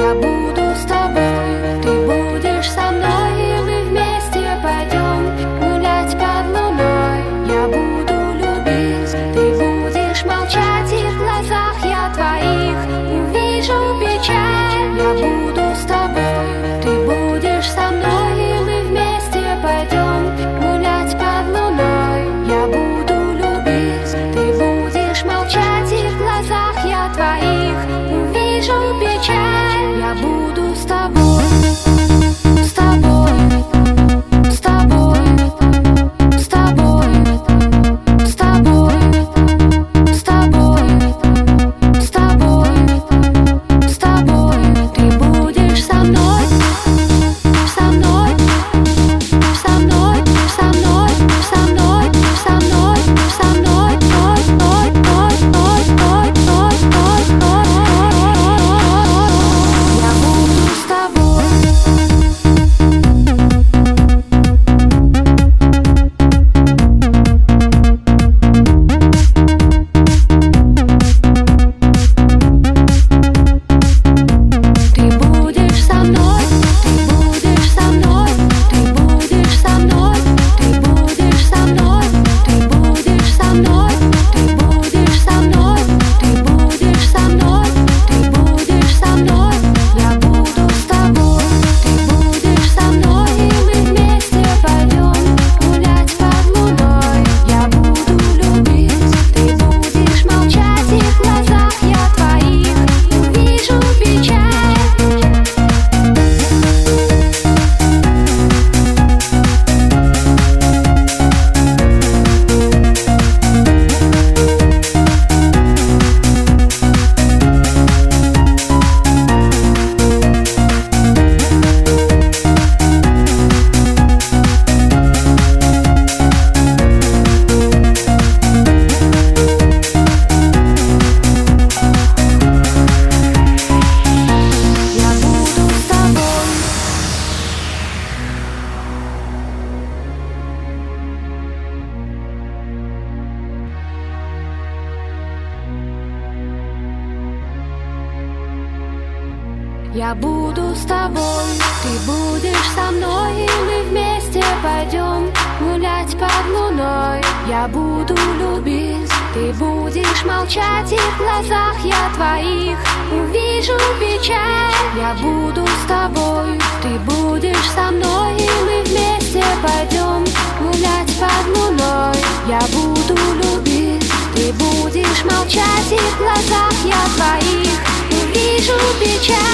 Я буду с тобой, ты будешь со мной, и мы вместе пойдем гулять под луной. Я буду любить, ты будешь молчать, и в глазах я твоих увижу печаль. Я буду с тобой, ты будешь со мной, и мы вместе пойдем гулять под луной. Я буду любить, ты будешь молчать, и в глазах я твоих увижу печаль. Я буду с тобой, с тобой, с тобой, с тобой, с тобой, с тобой, с тобой, с тобой. Ты будешь со мной, со мной, со мной, со мной, со мной, со мной, со мной, ой, ой, ой, ой, ой, ой, ой, ой. Я буду с тобой. Ты будешь со мной, ты будешь со мной, ты будешь со мной, ты будешь со мной, ты будешь со мной, ты будешь со мной, ты будешь со мной, ты будешь со мной. Я буду с тобой, ты будешь со мной, и мы вместе пойдем гулять под луной. Я буду любить, ты будешь молчать, и в глазах я твоих увижу печаль. Я буду с тобой. Я буду с тобой, ты будешь со мной, и мы вместе пойдем гулять под луной. Я буду любить, ты будешь молчать, и в глазах я твоих увижу печаль. Я буду с тобой, ты будешь со мной, и мы вместе пойдем гулять под луной. Я буду любить, ты будешь молчать, и в глазах я твоих увижу печаль.